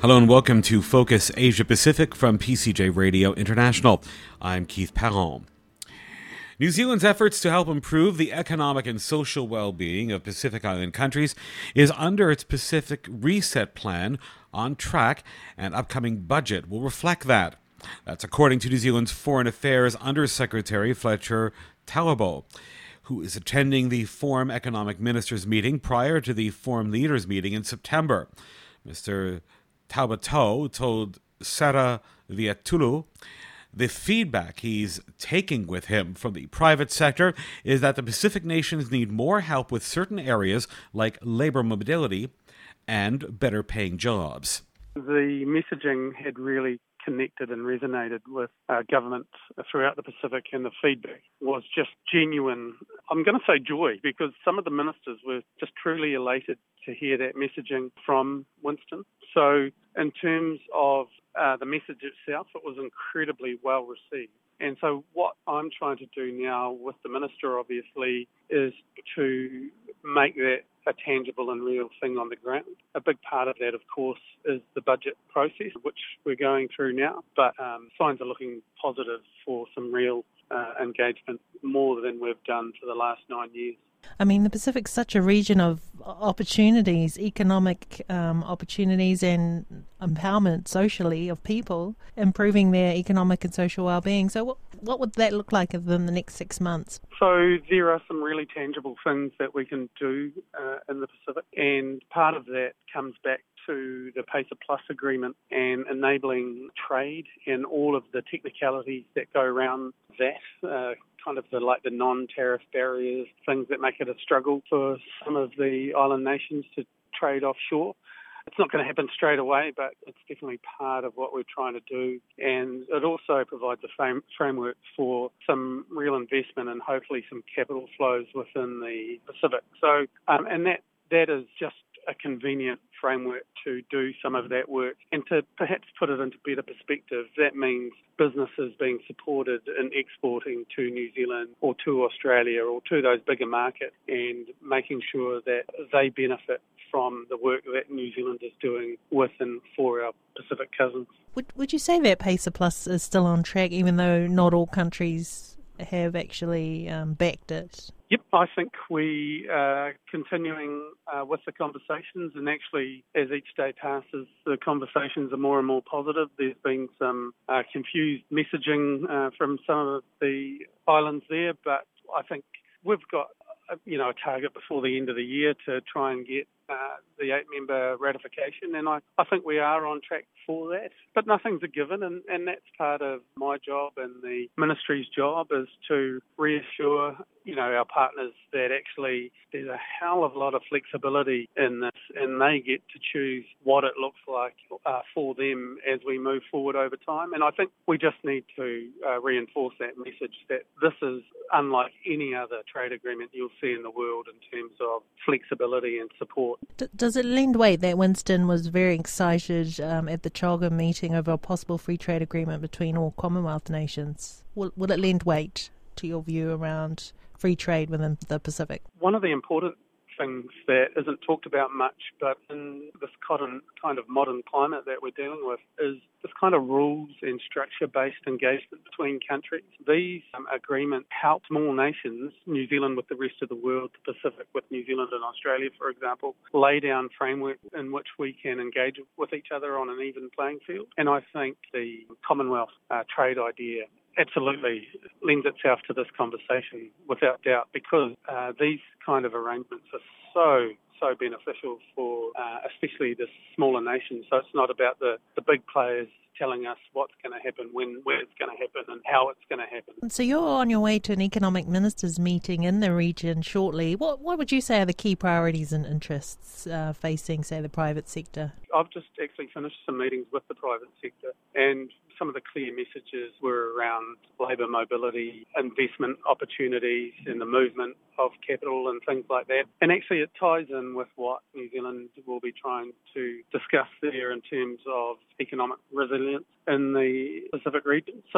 Hello and welcome to Focus Asia Pacific from PCJ Radio International. I'm Keith Perron. New Zealand's efforts to help improve the economic and social well-being of Pacific Island countries is under its Pacific Reset Plan on track, and upcoming budget will reflect that. That's according to New Zealand's Foreign Affairs Undersecretary Fletcher Taupo, who is attending the Forum Economic Ministers meeting prior to the Forum Leaders meeting in September. Mr. Taupo told Sara Viatulu the feedback he's taking with him from the private sector is that the Pacific nations need more help with certain areas like labor mobility and better paying jobs. The messaging had really connected and resonated with government throughout the Pacific, and the feedback was just genuine. I'm going to say joy, because some of the ministers were just truly elated to hear that messaging from Winston. So in terms of the message itself, it was incredibly well received. And so what I'm trying to do now with the minister, obviously, is to make that a tangible and real thing on the ground. A big part of that, of course, is the budget process, which we're going through now. But signs are looking positive for some real engagement, more than we've done for the last 9 years. I mean, the Pacific's such a region of opportunities, economic opportunities and empowerment socially of people, improving their economic and social well-being. So what would that look like within the next 6 months? So there are some really tangible things that we can do in the Pacific, and part of that comes back to the PACER Plus agreement and enabling trade and all of the technicalities that go around that, kind of the non-tariff barriers, things that make it a struggle for some of the island nations to trade offshore. It's not going to happen straight away, but it's definitely part of what we're trying to do. And it also provides a framework for some real investment and hopefully some capital flows within the Pacific. So, and that is just a convenient framework to do some of that work. And to perhaps put it into better perspective, that means businesses being supported in exporting to New Zealand or to Australia or to those bigger markets, and making sure that they benefit from the work that New Zealand is doing with and for our Pacific cousins. Would you say that PACER Plus is still on track, even though not all countries have actually backed it? Yep, I think we are continuing with the conversations, and actually as each day passes, the conversations are more and more positive. There's been some confused messaging from some of the islands there, but I think we've got a target before the end of the year to try and get the 8-member ratification, and I think we are on track for that. But nothing's a given, and that's part of my job and the ministry's job, is to reassure our partners that actually there's a hell of a lot of flexibility in this, and they get to choose what it looks like for them as we move forward over time. And I think we just need to reinforce that message that this is unlike any other trade agreement you'll see in the world in terms of flexibility and support. Does it lend weight that Winston was very excited at the Chaga meeting over a possible free trade agreement between all Commonwealth nations? Will it lend weight to your view around free trade within the Pacific? One of the important things that isn't talked about much, but in this kind of modern climate that we're dealing with, is this kind of rules and structure-based engagement between countries. These agreements help small nations, New Zealand with the rest of the world, the Pacific with New Zealand and Australia, for example, lay down framework in which we can engage with each other on an even playing field. And I think the Commonwealth trade idea absolutely lends itself to this conversation without doubt, because these kind of arrangements are so beneficial for especially the smaller nations. So it's not about the big players telling us what's going to happen, where it's going to happen and how it's going to happen. So you're on your way to an economic ministers meeting in the region shortly. What would you say are the key priorities and interests facing, say, the private sector? I've just actually finished some meetings with the private sector, and some of the clear messages were around labour mobility, investment opportunities and the movement of capital and things like that. And actually it ties in with what New Zealand will be trying to discuss there in terms of economic resilience in the Pacific region. So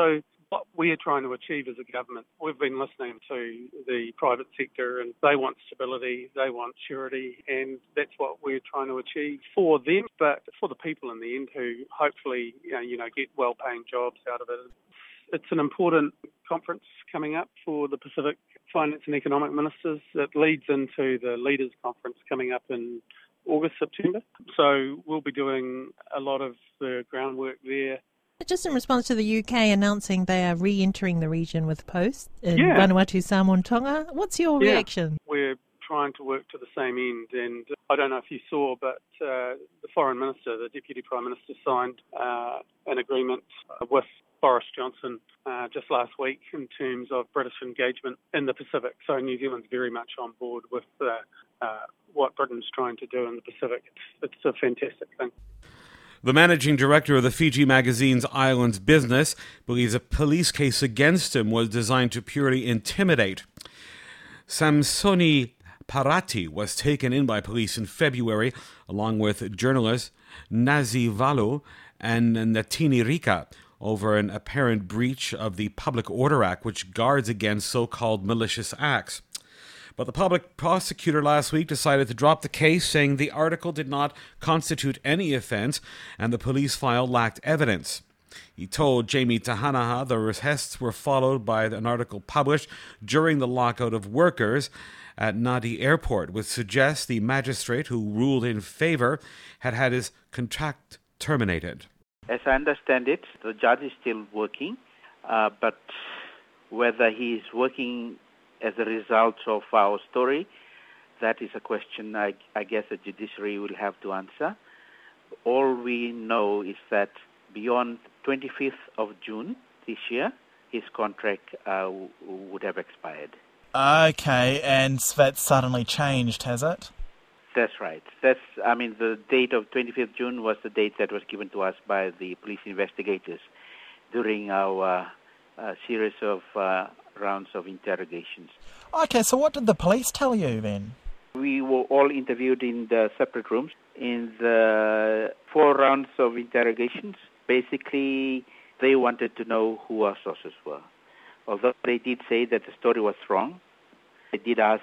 what we're trying to achieve as a government. We've been listening to the private sector, and they want stability, they want surety, and that's what we're trying to achieve for them, but for the people in the end who hopefully get well-paying jobs out of it. It's an important conference coming up for the Pacific Finance and Economic Ministers. It leads into the Leaders Conference coming up in August, September. So we'll be doing a lot of the groundwork there. Just in response to the UK announcing they are re-entering the region with posts in Vanuatu, Samoa and Tonga, what's your reaction? We're trying to work to the same end, and I don't know if you saw, but the Foreign Minister, the Deputy Prime Minister, signed an agreement with Boris Johnson just last week in terms of British engagement in the Pacific. So New Zealand's very much on board with what Britain's trying to do in the Pacific. It's a fantastic thing. The managing director of the Fiji magazine's Islands Business believes a police case against him was designed to purely intimidate. Samsoni Parati was taken in by police in February, along with journalists Nazi Valo and Natini Rika, over an apparent breach of the Public Order Act, which guards against so-called malicious acts. But the public prosecutor last week decided to drop the case, saying the article did not constitute any offense and the police file lacked evidence. He told Jamie Tahanaha the arrests were followed by an article published during the lockout of workers at Nadi Airport, which suggests the magistrate who ruled in favor had had his contract terminated. As I understand it, the judge is still working, but whether he is working as a result of our story, that is a question I guess the judiciary will have to answer. All we know is that beyond 25th of June this year, his contract would have expired. Okay, and that's suddenly changed, has it? That's right. The date of 25th June was the date that was given to us by the police investigators during our series of rounds of interrogations. Okay, so what did the police tell you then? We were all interviewed in the separate rooms. In the 4 rounds of interrogations, basically they wanted to know who our sources were. Although they did say that the story was wrong, they did ask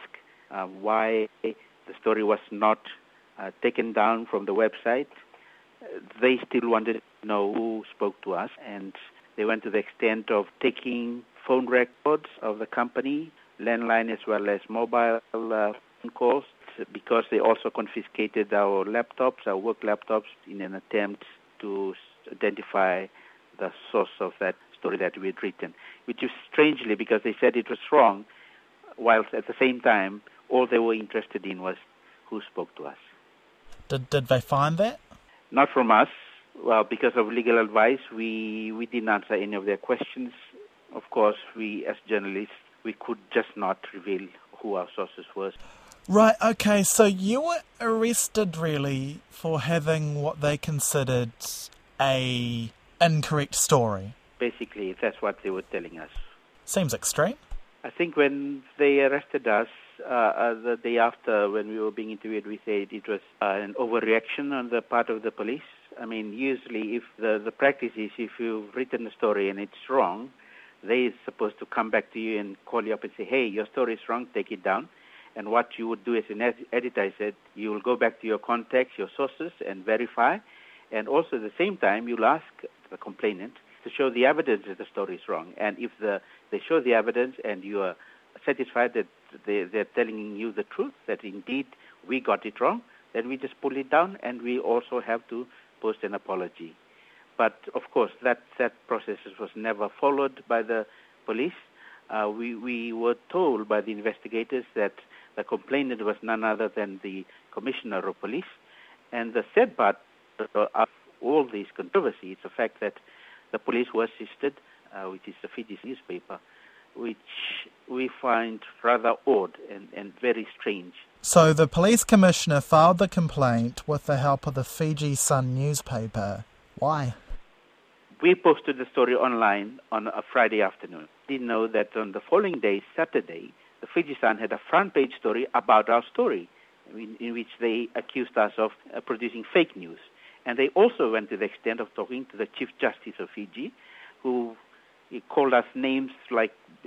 why the story was not taken down from the website. They still wanted to know who spoke to us, and they went to the extent of taking phone records of the company, landline as well as mobile phone calls, because they also confiscated our laptops, our work laptops, in an attempt to identify the source of that story that we had written, which is strangely because they said it was wrong, whilst at the same time all they were interested in was who spoke to us. Did they find that? Not from us. Well, because of legal advice, we didn't answer any of their questions. Of course, we as journalists, we could just not reveal who our sources were. Right, okay, so you were arrested really for having what they considered a incorrect story. Basically, that's what they were telling us. Seems extreme. I think when they arrested us, the day after, when we were being interviewed, we said it was an overreaction on the part of the police. I mean, usually if the practice is if you've written a story and it's wrong, they're supposed to come back to you and call you up and say, hey, your story is wrong, take it down. And what you would do as an editor, I said, you will go back to your contacts, your sources, and verify. And also at the same time, you'll ask the complainant to show the evidence that the story is wrong. And if they show the evidence and you are satisfied that they're telling you the truth, that indeed we got it wrong, then we just pull it down, and we also have to post an apology. But, of course, that process was never followed by the police. We were told by the investigators that the complainant was none other than the Commissioner of Police. And the sad part of all these controversies is the fact that the police were assisted, which is the Fiji newspaper, which we find rather odd and very strange. So the police commissioner filed the complaint with the help of the Fiji Sun newspaper. Why? We posted the story online on a Friday afternoon. Didn't know that on the following day, Saturday, the Fiji Sun had a front page story about our story, in which they accused us of producing fake news. And they also went to the extent of talking to the Chief Justice of Fiji, who he called us names like,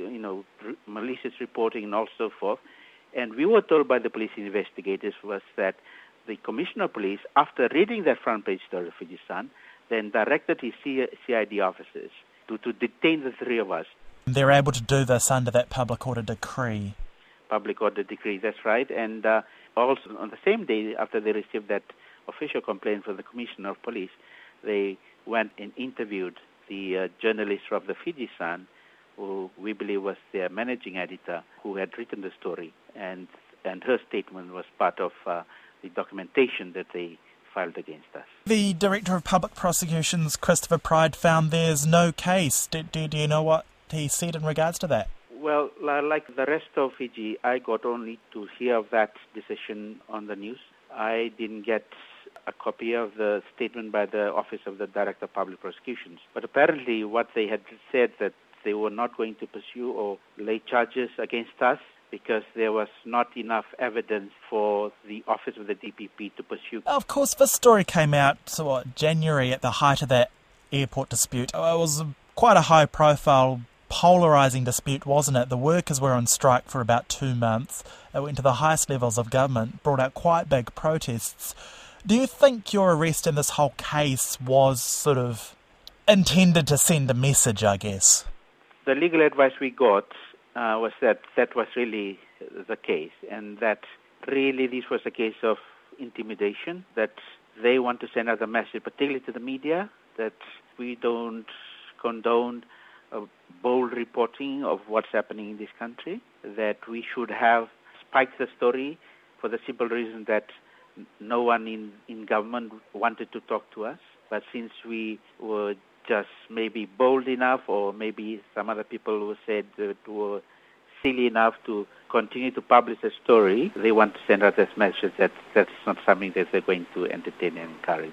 malicious reporting and all so forth. And we were told by the police investigators was that the Commissioner of Police, after reading that front page story of Fiji Sun, then directed his CID officers to detain the three of us. They're able to do this under that public order decree. Public order decree, that's right. And also on the same day after they received that official complaint from the Commissioner of Police, they went and interviewed the journalist of the Fiji Sun, who we believe was their managing editor, who had written the story, and her statement was part of the documentation that they filed against us. The Director of Public Prosecutions, Christopher Pride, found there's no case. Do you know what he said in regards to that? Well, like the rest of Fiji, I got only to hear of that decision on the news. I didn't get a copy of the statement by the Office of the Director of Public Prosecutions. But apparently what they had said that they were not going to pursue or lay charges against us because there was not enough evidence for the Office of the DPP to pursue. Of course, this story came out, January, at the height of that airport dispute. It was quite a high-profile, polarising dispute, wasn't it? The workers were on strike for about 2 months. It went to the highest levels of government, brought out quite big protests. Do you think your arrest in this whole case was sort of intended to send a message, I guess? The legal advice we got was that was really the case, and that really this was a case of intimidation, that they want to send out a message, particularly to the media, that we don't condone bold reporting of what's happening in this country, that we should have spiked the story for the simple reason that no one in government wanted to talk to us. But since we were just maybe bold enough, or maybe some other people who said that were silly enough to continue to publish the story, they want to send out this message that that's not something that they're going to entertain and encourage.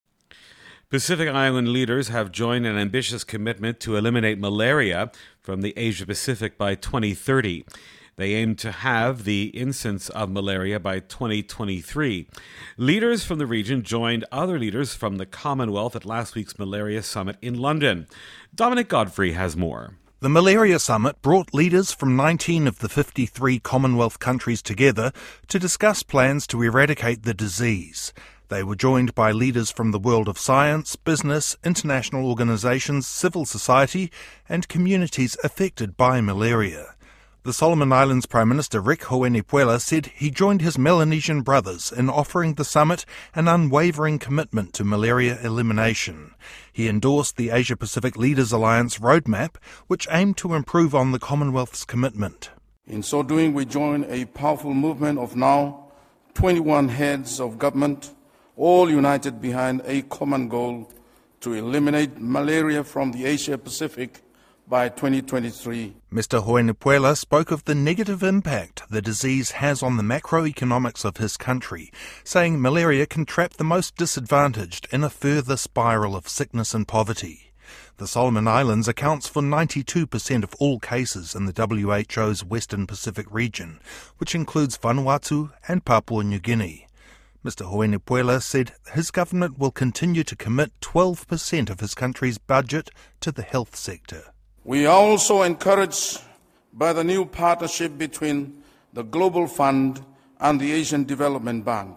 Pacific Island leaders have joined an ambitious commitment to eliminate malaria from the Asia Pacific by 2030. They aim to halve the incidence of malaria by 2023. Leaders from the region joined other leaders from the Commonwealth at last week's Malaria Summit in London. Dominic Godfrey has more. The Malaria Summit brought leaders from 19 of the 53 Commonwealth countries together to discuss plans to eradicate the disease. They were joined by leaders from the world of science, business, international organisations, civil society and communities affected by malaria. The Solomon Islands Prime Minister Rick Ho'onepuela said he joined his Melanesian brothers in offering the summit an unwavering commitment to malaria elimination. He endorsed the Asia-Pacific Leaders Alliance roadmap, which aimed to improve on the Commonwealth's commitment. In so doing, we join a powerful movement of now 21 heads of government, all united behind a common goal to eliminate malaria from the Asia-Pacific by 2023. Mr. Ho'onepuela spoke of the negative impact the disease has on the macroeconomics of his country, saying malaria can trap the most disadvantaged in a further spiral of sickness and poverty. The Solomon Islands accounts for 92% of all cases in the WHO's Western Pacific region, which includes Vanuatu and Papua New Guinea. Mr. Ho'onepuela said his government will continue to commit 12% of his country's budget to the health sector. We are also encouraged by the new partnership between the Global Fund and the Asian Development Bank.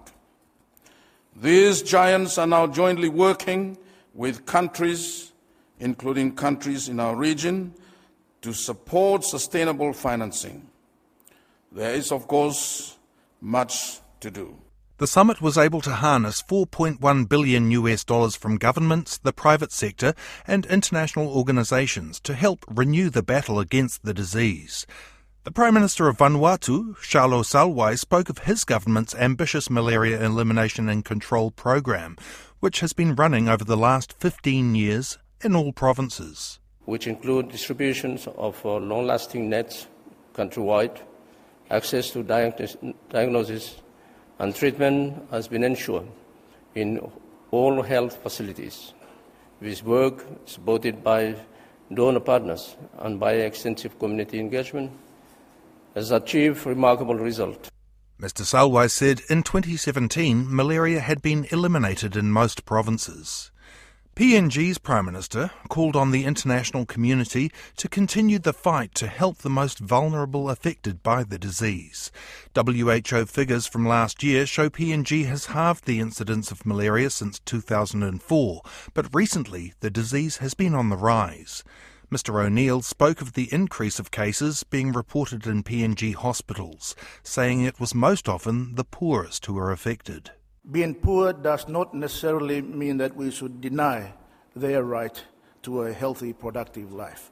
These giants are now jointly working with countries, including countries in our region, to support sustainable financing. There is, of course, much to do. The summit was able to harness $4.1 billion from governments, the private sector and international organisations to help renew the battle against the disease. The Prime Minister of Vanuatu, Shalo Salwai, spoke of his government's ambitious malaria elimination and control program, which has been running over the last 15 years in all provinces. Which include distributions of long-lasting nets countrywide, access to diagnosis and treatment has been ensured in all health facilities. This work, supported by donor partners and by extensive community engagement, has achieved remarkable results. Mr. Salwai said in 2017 malaria had been eliminated in most provinces. PNG's Prime Minister called on the international community to continue the fight to help the most vulnerable affected by the disease. WHO figures from last year show PNG has halved the incidence of malaria since 2004, but recently the disease has been on the rise. Mr O'Neill spoke of the increase of cases being reported in PNG hospitals, saying it was most often the poorest who are affected. Being poor does not necessarily mean that we should deny their right to a healthy, productive life.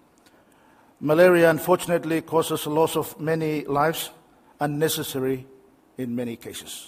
Malaria, unfortunately, causes a loss of many lives, unnecessary in many cases.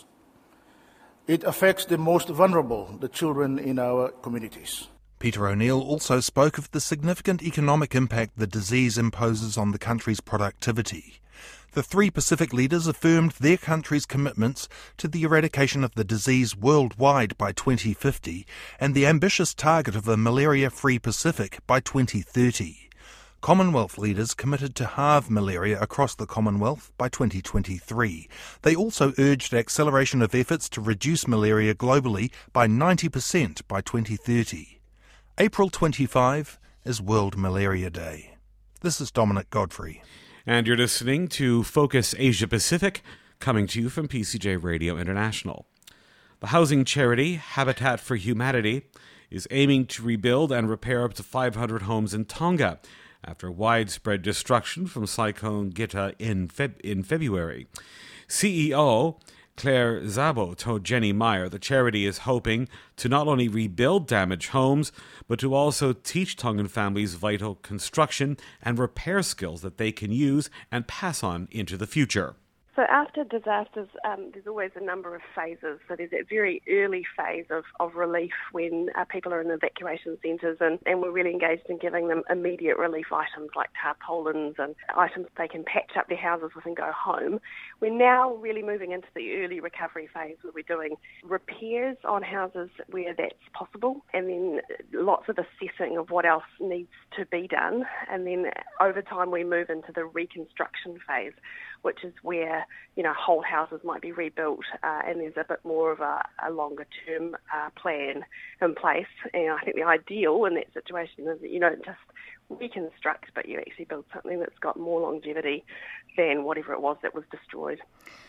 It affects the most vulnerable, the children in our communities. Peter O'Neill also spoke of the significant economic impact the disease imposes on the country's productivity. The three Pacific leaders affirmed their country's commitments to the eradication of the disease worldwide by 2050 and the ambitious target of a malaria-free Pacific by 2030. Commonwealth leaders committed to halve malaria across the Commonwealth by 2023. They also urged acceleration of efforts to reduce malaria globally by 90% by 2030. April 25 is World Malaria Day. This is Dominic Godfrey. And you're listening to Focus Asia Pacific, coming to you from PCJ Radio International. The housing charity Habitat for Humanity is aiming to rebuild and repair up to 500 homes in Tonga after widespread destruction from Cyclone Gita in February. CEO Claire Zabo told Jenny Meyer the charity is hoping to not only rebuild damaged homes, but to also teach Tongan families vital construction and repair skills that they can use and pass on into the future. So after disasters, there's always a number of phases. So there's a very early phase of relief when people are in evacuation centres and we're really engaged in giving them immediate relief items like tarpaulins and items they can patch up their houses with and go home. We're now really moving into the early recovery phase where we're doing repairs on houses where that's possible and then lots of assessing of what else needs to be done. And then over time we move into the reconstruction phase, which is where, whole houses might be rebuilt and there's a bit more of a longer-term plan in place. And I think the ideal in that situation is that you don't just reconstruct, but you actually build something that's got more longevity than whatever it was that was destroyed.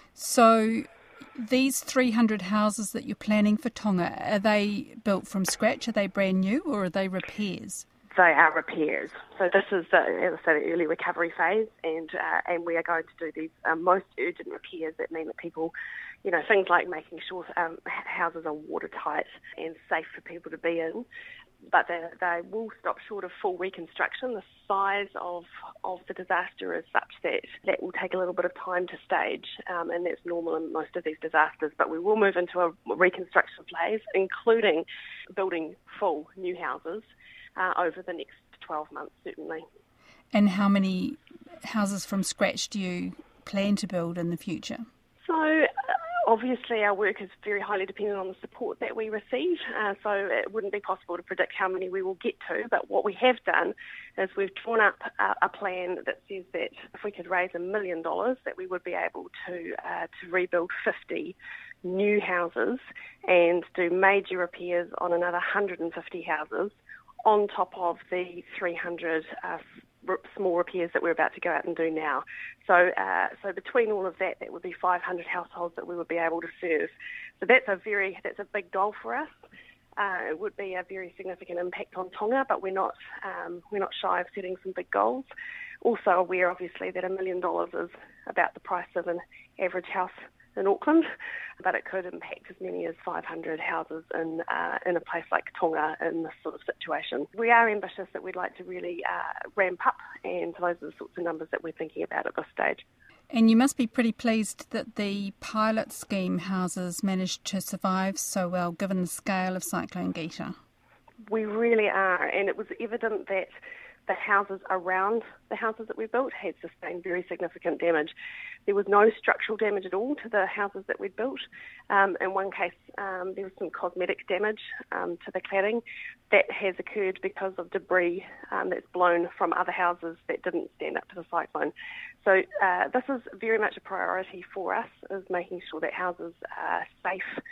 So these 300 houses that you're planning for Tonga, are they built from scratch? Are they brand new or are they repairs? They are repairs. So this is, as I say, the early recovery phase, and we are going to do these most urgent repairs that mean that people, things like making sure houses are watertight and safe for people to be in. But they will stop short of full reconstruction. The size of the disaster is such that will take a little bit of time to stage, and that's normal in most of these disasters. But we will move into a reconstruction phase, including building full new houses over the next 12 months, certainly. And how many houses from scratch do you plan to build in the future? So obviously our work is very highly dependent on the support that we receive, so it wouldn't be possible to predict how many we will get to. But what we have done is we've drawn up a plan that says that if we could raise $1 million, that we would be able to rebuild 50 new houses and do major repairs on another 150 houses on top of the 300 small repairs that we're about to go out and do now. So between all of that would be 500 households that we would be able to serve. So that's a big goal for us. It would be a very significant impact on Tonga, but we're not shy of setting some big goals. Also aware, obviously, that $1 million is about the price of an average house in Auckland, but it could impact as many as 500 houses in a place like Tonga in this sort of situation. We are ambitious that we'd like to really ramp up, and those are the sorts of numbers that we're thinking about at this stage. And you must be pretty pleased that the pilot scheme houses managed to survive so well, given the scale of Cyclone Gita. We really are, and it was evident that the houses around the houses that we built had sustained very significant damage. There was no structural damage at all to the houses that we'd built. In one case, there was some cosmetic damage to the cladding. That has occurred because of debris that's blown from other houses that didn't stand up to the cyclone. So this is very much a priority for us, is making sure that houses are safe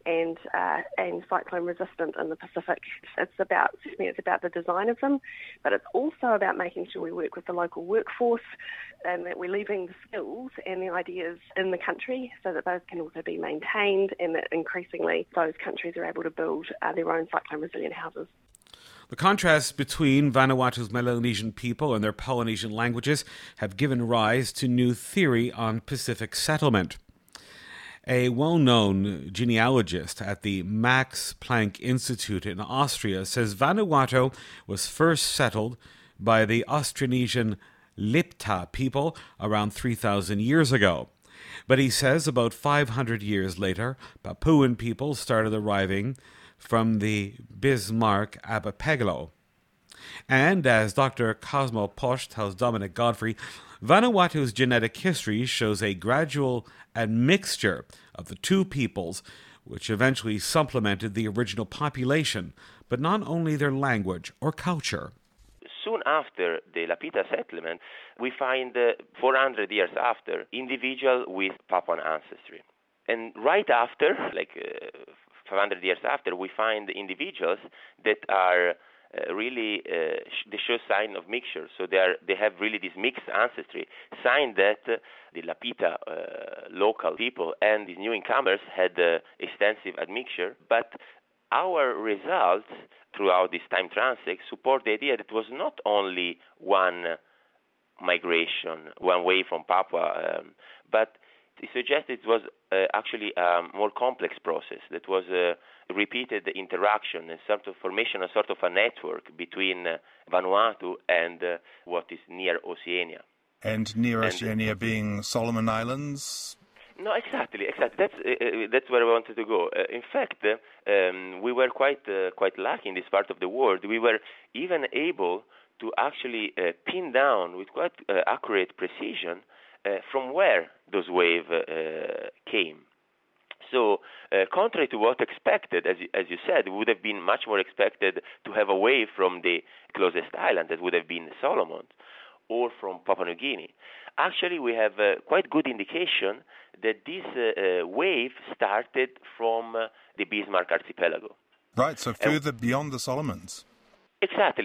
and cyclone resistant in the Pacific. It's about the design of them, but it's also about making sure we work with the local workforce and that we're leaving the skills and the ideas in the country so that those can also be maintained and that increasingly those countries are able to build their own cyclone resilient houses. The contrast between Vanuatu's Melanesian people and their Polynesian languages have given rise to new theory on Pacific settlement. A well-known genealogist at the Max Planck Institute in Austria says Vanuatu was first settled by the Austronesian Lipta people around 3,000 years ago. But he says about 500 years later, Papuan people started arriving from the Bismarck Archipelago. And as Dr. Cosmo Posch tells Dominic Godfrey, Vanuatu's genetic history shows a gradual admixture of the two peoples, which eventually supplemented the original population, but not only their language or culture. Soon after the Lapita settlement, we find 400 years after, individuals with Papuan ancestry. And right after, 500 years after, we find individuals that are really they show sign of mixture. So they have really this mixed ancestry, sign that the Lapita local people and these new incomers had extensive admixture. But our results throughout this time transect support the idea that it was not only one migration, one way from Papua, but it suggests it was actually a more complex process that was repeated interaction, a sort of formation, a sort of a network between Vanuatu and what is near Oceania. And near Oceania being Solomon Islands? No, exactly. That's where I wanted to go. In fact, we were quite lucky in this part of the world. We were even able to actually pin down with quite accurate precision from where those waves came. So, contrary to what expected, as you said, it would have been much more expected to have a wave from the closest island, that would have been the Solomons, or from Papua New Guinea. Actually, we have quite good indication that this wave started from the Bismarck Archipelago. Right, so further beyond the Solomons. Exactly.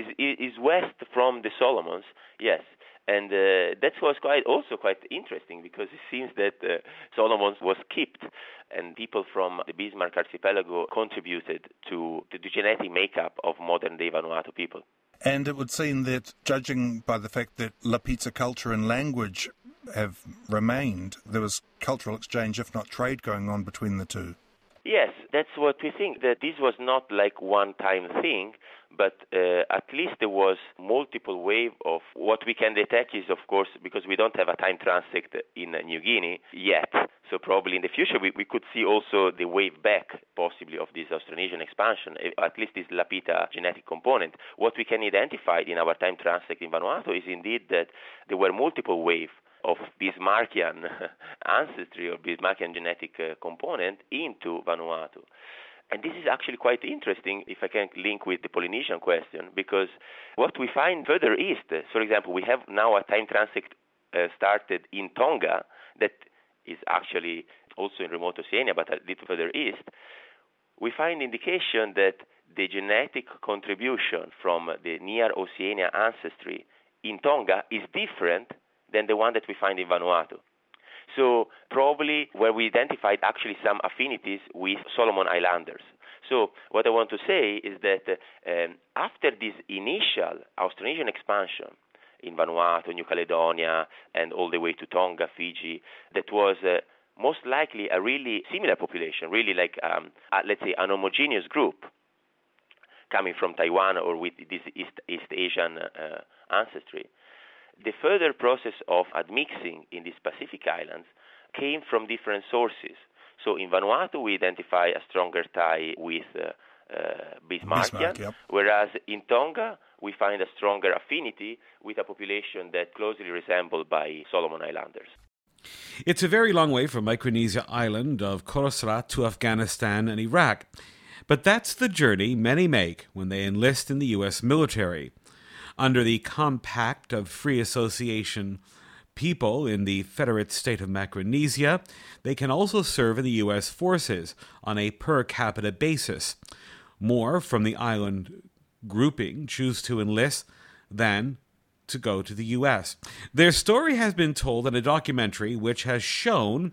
Is west from the Solomons, yes. And that was quite interesting, because it seems that Solomons was skipped, and people from the Bismarck Archipelago contributed to the genetic makeup of modern-day Vanuatu people. And it would seem that, judging by the fact that Lapita culture and language have remained, there was cultural exchange, if not trade, going on between the two. Yes, that's what we think, that this was not like one-time thing, but at least there was multiple wave of what we can detect is, of course, because we don't have a time transect in New Guinea yet, so probably in the future we could see also the wave back, possibly, of this Austronesian expansion, at least this Lapita genetic component. What we can identify in our time transect in Vanuatu is indeed that there were multiple waves of Bismarckian ancestry or Bismarckian genetic component into Vanuatu. And this is actually quite interesting, if I can link with the Polynesian question, because what we find further east, for example, we have now a time transect started in Tonga that is actually also in remote Oceania, but a little further east. We find indication that the genetic contribution from the near Oceania ancestry in Tonga is different than the one that we find in Vanuatu. So probably where we identified actually some affinities with Solomon Islanders. So what I want to say is that after this initial Austronesian expansion in Vanuatu, New Caledonia, and all the way to Tonga, Fiji, that was most likely a really similar population, really like, let's say, an homogeneous group coming from Taiwan or with this East Asian ancestry. The further process of admixing in these Pacific islands came from different sources. So in Vanuatu, we identify a stronger tie with Bismarckian, yep. Whereas in Tonga, we find a stronger affinity with a population that closely resembled by Solomon Islanders. It's a very long way from Micronesia Island of Khorsra to Afghanistan and Iraq. But that's the journey many make when they enlist in the U.S. military. Under the Compact of Free Association people in the Federate state of Micronesia. They can also serve in the U.S. forces on a per capita basis. More from the island grouping choose to enlist than to go to the U.S. Their story has been told in a documentary which has shown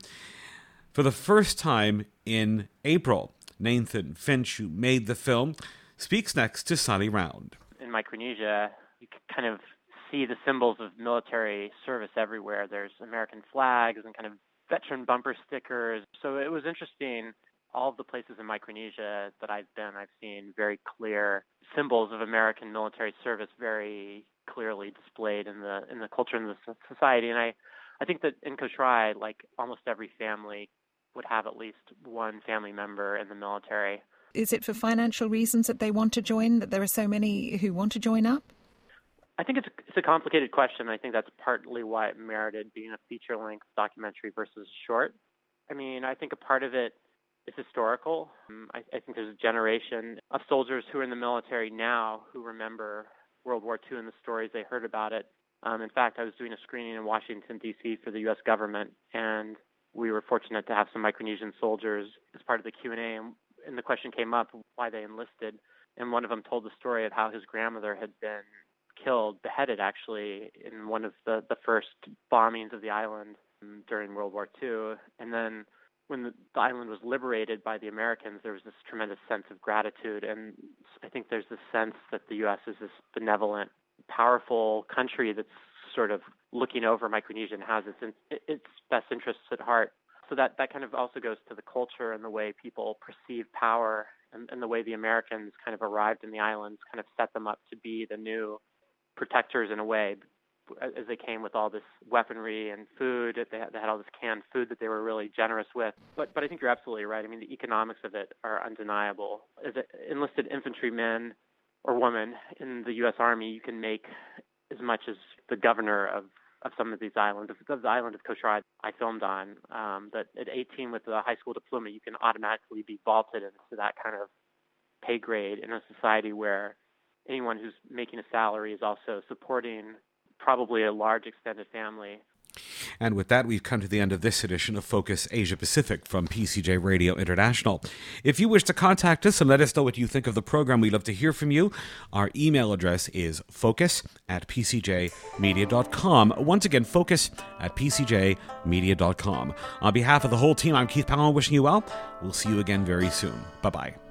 for the first time in April. Nathan Finch, who made the film, speaks next to Sally Round. In Micronesia, you can kind of see the symbols of military service everywhere. There's American flags and kind of veteran bumper stickers. So it was interesting. All of the places in Micronesia that I've been, I've seen very clear symbols of American military service very clearly displayed in the culture and the society. And I think that in Koshrai, like almost every family would have at least one family member in the military. Is it for financial reasons that they want to join, that there are so many who want to join up? I think it's a complicated question. I think that's partly why it merited being a feature-length documentary versus short. I mean, I think a part of it is historical. I think there's a generation of soldiers who are in the military now who remember World War II and the stories they heard about it. In fact, I was doing a screening in Washington, D.C. for the U.S. government, and we were fortunate to have some Micronesian soldiers as part of the Q&A, and the question came up why they enlisted, and one of them told the story of how his grandmother had been beheaded actually, in one of the first bombings of the island during World War II. And then when the island was liberated by the Americans, there was this tremendous sense of gratitude. And I think there's this sense that the U.S. is this benevolent, powerful country that's sort of looking over Micronesia and has its best interests at heart. So that kind of also goes to the culture and the way people perceive power, and the way the Americans kind of arrived in the islands kind of set them up to be the new protectors in a way, as they came with all this weaponry and food. They had all this canned food that they were really generous with. But I think you're absolutely right. I mean, the economics of it are undeniable. As an enlisted infantryman or woman in the U.S. Army, you can make as much as the governor of some of these islands. The island of Koshrai I filmed on, that at 18 with a high school diploma, you can automatically be vaulted into that kind of pay grade in a society where anyone who's making a salary is also supporting probably a large extended family. And with that, we've come to the end of this edition of Focus Asia Pacific from PCJ Radio International. If you wish to contact us and let us know what you think of the program, we'd love to hear from you. Our email address is focus@pcjmedia.com. Once again, focus@pcjmedia.com. On behalf of the whole team, I'm Keith Powell, wishing you well. We'll see you again very soon. Bye-bye.